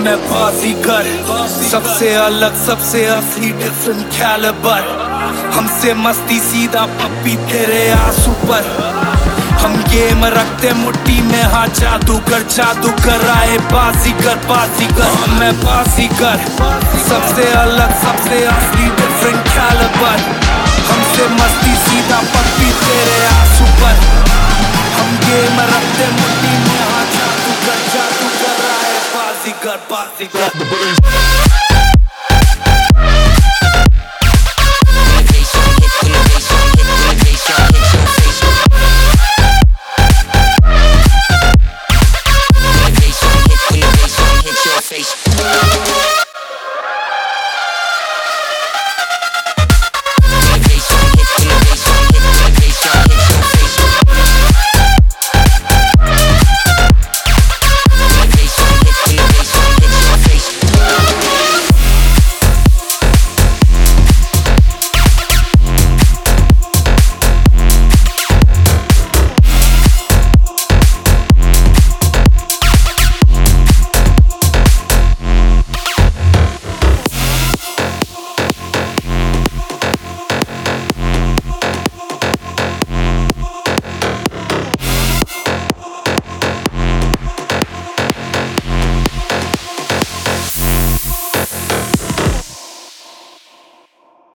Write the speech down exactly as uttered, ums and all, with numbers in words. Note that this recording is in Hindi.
मैं बाजीगर, सबसे अलग सबसे असली डिफरेंट कैलिबर। हमसे मस्ती सीधा पप्पी तेरे आंसू पर। हम गेम रखते मुट्ठी में, हाँ जादूगर जादूगर आए बाजीगर बाजीगर। मैं बाजीगर, सबसे अलग सबसे असली डिफरेंट कैलिबर। हमसे मस्ती सीधा पप्पी तेरे आंसू पर। हम गेम रखते मुट्ठी में, हाँ जादूगर जादूगर आए बाजीगर बाजीगर।